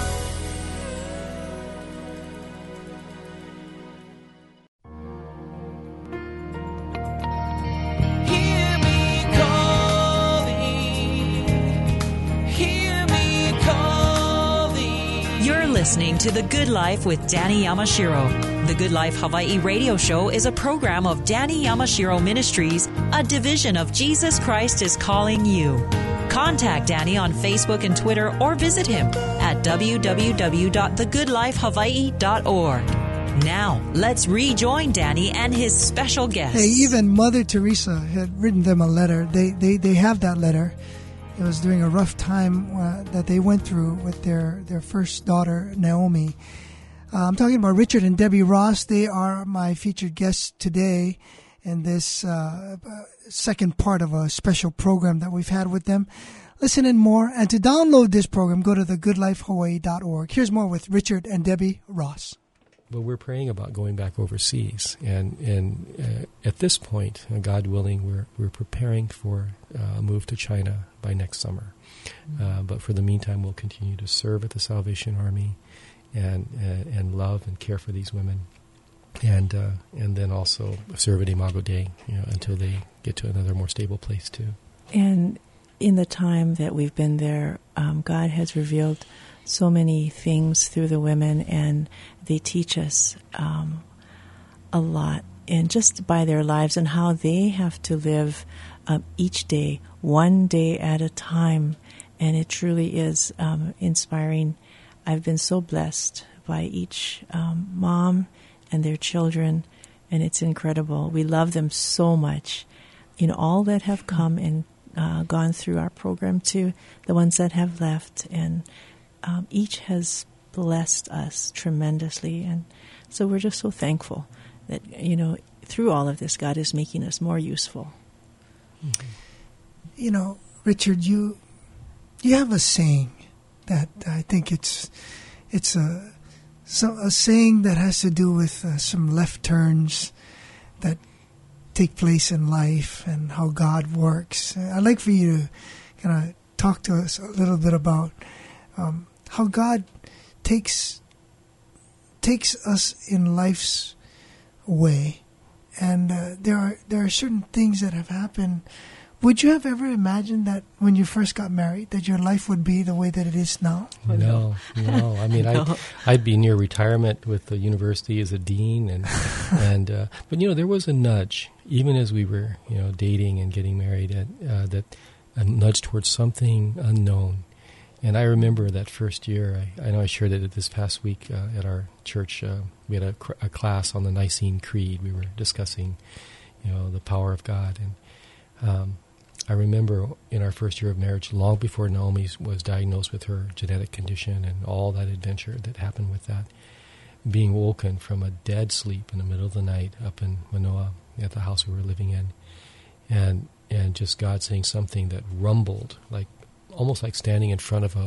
Listening to The Good Life with Danny Yamashiro. The Good Life Hawaii radio show is a program of Danny Yamashiro Ministries, a division of Jesus Christ is Calling You. Contact Danny on Facebook and Twitter or visit him at www.thegoodlifehawaii.org. Now, let's rejoin Danny and his special guest.
Hey, even Mother Teresa had written them a letter. They have that letter. It was during a rough time that they went through with their first daughter, Naomi. I'm talking about Richard and Debbie Ross. They are my featured guests today in this second part of a special program that we've had with them. Listen in more. And to download this program, go to thegoodlifehawaii.org. Here's more with Richard and Debbie Ross.
Well, we're praying about going back overseas, and at this point, God willing, we're preparing for a move to China by next summer. But for the meantime, we'll continue to serve at the Salvation Army, and love and care for these women, and then also serve at Imago Dei, until they get to another more stable place too.
And in the time that we've been there, God has revealed so many things through the women, and they teach us a lot, and just by their lives and how they have to live each day, one day at a time, and it truly is inspiring. I've been so blessed by each mom and their children, and it's incredible. We love them so much. All that have come and gone through our program too, the ones that have left, and each has blessed us tremendously, and so we're just so thankful that through all of this, God is making us more useful.
Mm-hmm. You know, Richard, you have a saying that I think it's a saying that has to do with some left turns that take place in life and how God works. I'd like for you to kind of talk to us a little bit about how God takes us in life's way, and there are certain things that have happened. Would you have ever imagined that when you first got married that your life would be the way that it is now?
No. I mean, no. I'd be near retirement with the university as a dean, but there was a nudge, even as we were dating and getting married, that a nudge towards something unknown. And I remember that first year. I know I shared it this past week at our church. We had a class on the Nicene Creed. We were discussing, the power of God, and I remember in our first year of marriage, long before Naomi was diagnosed with her genetic condition and all that adventure that happened with that, being woken from a dead sleep in the middle of the night up in Manoa at the house we were living in, and just God saying something that rumbled, like almost like standing in front of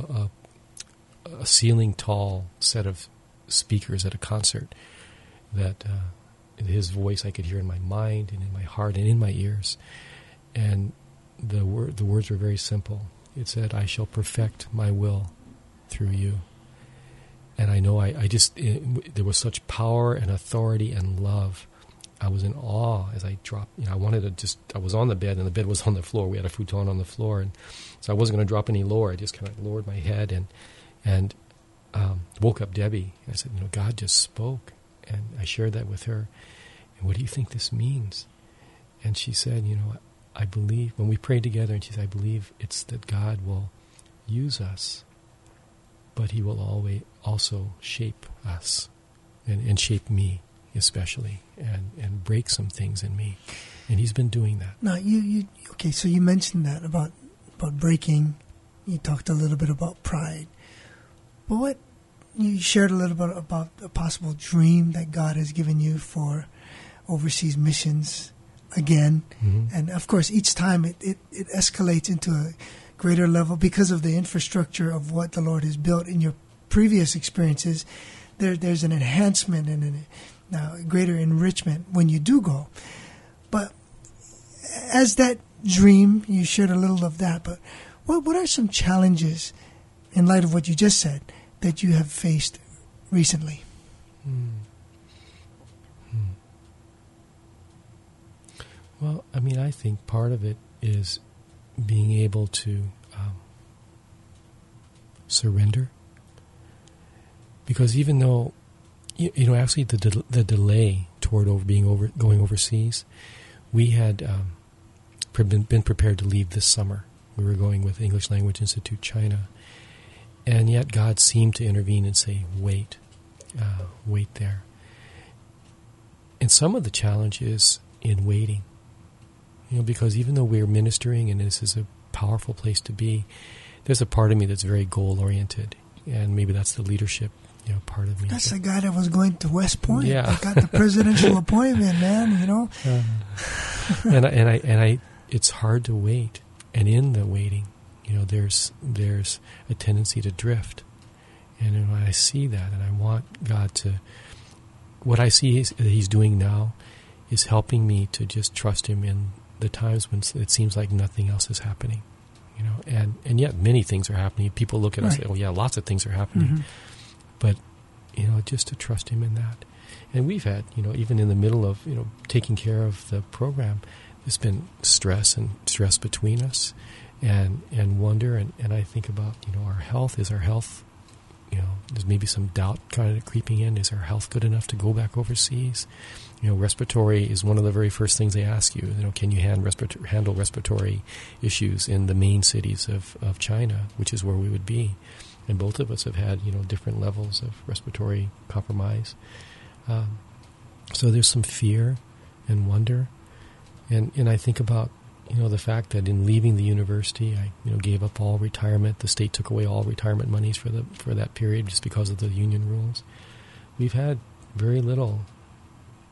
a ceiling tall set of speakers at a concert, that His voice I could hear in my mind and in my heart and in my ears. And the words were very simple. It said, "I shall perfect my will through you." And I know there was such power and authority and love. I was in awe as I dropped. I was on the bed and the bed was on the floor. We had a futon on the floor, and so I wasn't going to drop any lower. I just kind of lowered my head and woke up Debbie. I said, God just spoke, and I shared that with her. And what do you think this means? And she said, I believe, when we prayed together, and she said, I believe it's that God will use us, but He will always also shape us and shape me especially, and break some things in me. And He's been doing that.
Now, okay, so you mentioned that about breaking. You talked a little bit about pride. But you shared a little bit about a possible dream that God has given you for overseas missions again. Mm-hmm. And of course, each time it escalates into a greater level because of the infrastructure of what the Lord has built in your previous experiences. There's an enhancement and a greater enrichment when you do go. But as that dream, you shared a little of that, but what are some challenges, in light of what you just said, that you have faced recently?
Well, I think part of it is being able to surrender. Because even though, actually the delay toward going overseas, we had been prepared to leave this summer. We were going with English Language Institute China. And yet God seemed to intervene and say, wait there. And some of the challenge is in waiting. Because even though we're ministering and this is a powerful place to be, there's a part of me that's very goal-oriented. And maybe that's the leadership part of me.
That's the guy that was going to West Point.
Yeah.
That got the presidential appointment, man,
And I it's hard to wait. And in the waiting, there's a tendency to drift. And when I see that, and I want God to, what I see that He's doing now is helping me to just trust Him in the times when it seems like nothing else is happening. And yet many things are happening. People look at us and say, oh yeah, lots of things are happening. Mm-hmm. But, just to trust Him in that. And we've had, even in the middle of, taking care of the program, there's been stress between us and wonder. And I think about, our health. Is our health, there's maybe some doubt kind of creeping in. Is our health good enough to go back overseas? Respiratory is one of the very first things they ask you. Can you handle respiratory issues in the main cities of China, which is where we would be? And both of us have had, different levels of respiratory compromise. So there's some fear and wonder. And I think about, the fact that in leaving the university, I, gave up all retirement. The state took away all retirement monies for that period just because of the union rules. We've had very little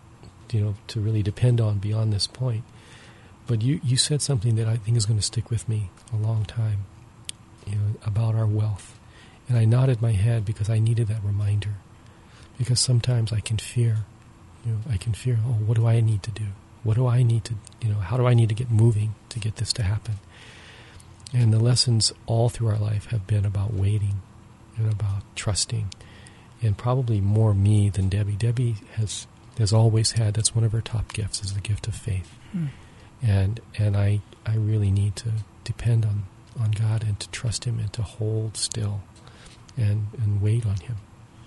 to really depend on beyond this point. But you said something that I think is going to stick with me a long time, about our wealth. And I nodded my head because I needed that reminder. Because sometimes I can fear, what do I need to do? What do I need to, how do I need to get moving to get this to happen? And the lessons all through our life have been about waiting and about trusting. And probably more me than Debbie. Debbie has always had, that's one of her top gifts, is the gift of faith. And I really need to depend on God and to trust Him and to hold still and wait on Him.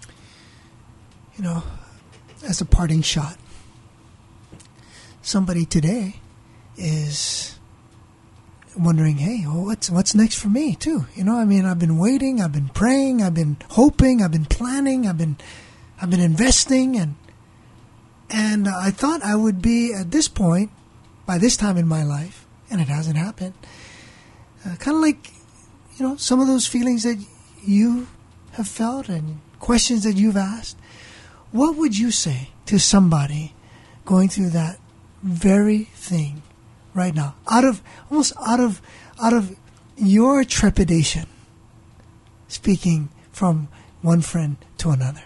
As a parting shot, somebody today is wondering, hey, what's next for me too? I've been waiting, I've been praying, I've been hoping, I've been planning, I've been investing, and I thought I would be at this point by this time in my life, and it hasn't happened. Kind of like, some of those feelings that you have felt and questions that you've asked. What would you say to somebody going through that very thing right now, out of your trepidation, speaking from one friend to another?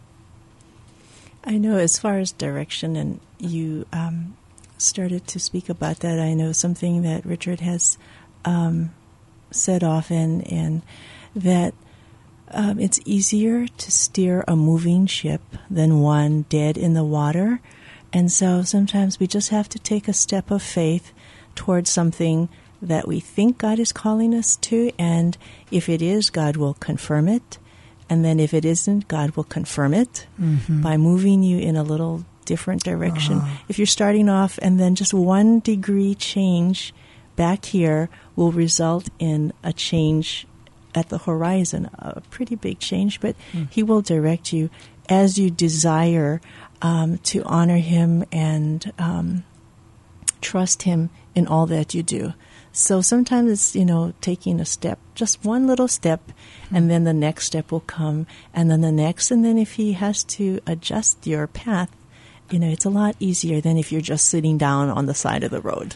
I know, as far as direction, and you started to speak about that, I know something that Richard has said often, and that it's easier to steer a moving ship than one dead in the water. And so sometimes we just have to take a step of faith towards something that we think God is calling us to. And if it is, God will confirm it. And then if it isn't, God will confirm it by moving you in a little different direction. If you're starting off and then just 1 degree change back here will result in a change at the horizon, a pretty big change, but He will direct you as you desire to honor Him and trust Him in all that you do. So sometimes it's, taking a step, just one little step, and then the next step will come, and then the next, and then if He has to adjust your path, it's a lot easier than if you're just sitting down on the side of the road.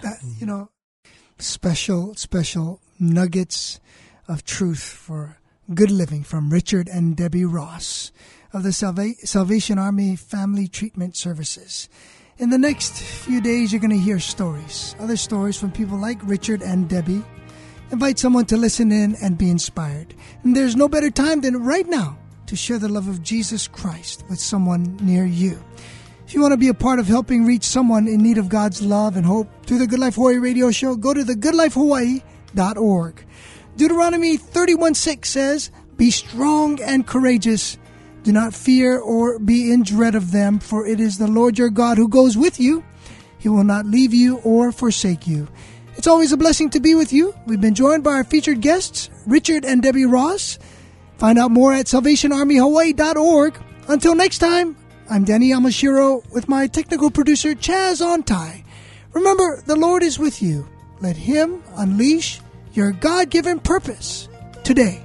Special nuggets of truth for good living from Richard and Debbie Ross of the Salvation Army Family Treatment Services. In the next few days, you're going to hear other stories from people like Richard and Debbie. Invite someone to listen in and be inspired. And there's no better time than right now to share the love of Jesus Christ with someone near you. If you want to be a part of helping reach someone in need of God's love and hope through the Good Life Hawaii radio show, go to thegoodlifehawaii.org. Deuteronomy 31:6 says, "Be strong and courageous. Do not fear or be in dread of them, for it is the Lord your God who goes with you. He will not leave you or forsake you." It's always a blessing to be with you. We've been joined by our featured guests, Richard and Debbie Ross. Find out more at salvationarmyhawaii.org. Until next time, I'm Danny Yamashiro with my technical producer, Chaz Ontai. Remember, the Lord is with you. Let Him unleash your God-given purpose today.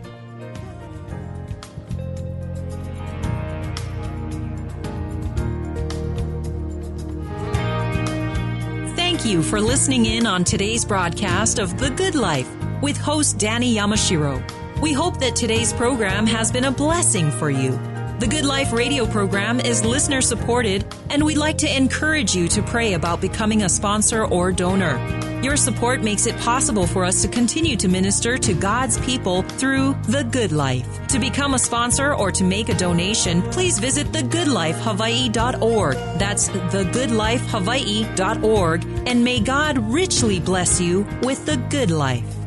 Thank you for listening in on today's broadcast of The Good Life with host Danny Yamashiro. We hope that today's program has been a blessing for you. The Good Life radio program is listener-supported, and we'd like to encourage you to pray about becoming a sponsor or donor. Your support makes it possible for us to continue to minister to God's people through The Good Life. To become a sponsor or to make a donation, please visit thegoodlifehawaii.org. That's thegoodlifehawaii.org. And may God richly bless you with the good life.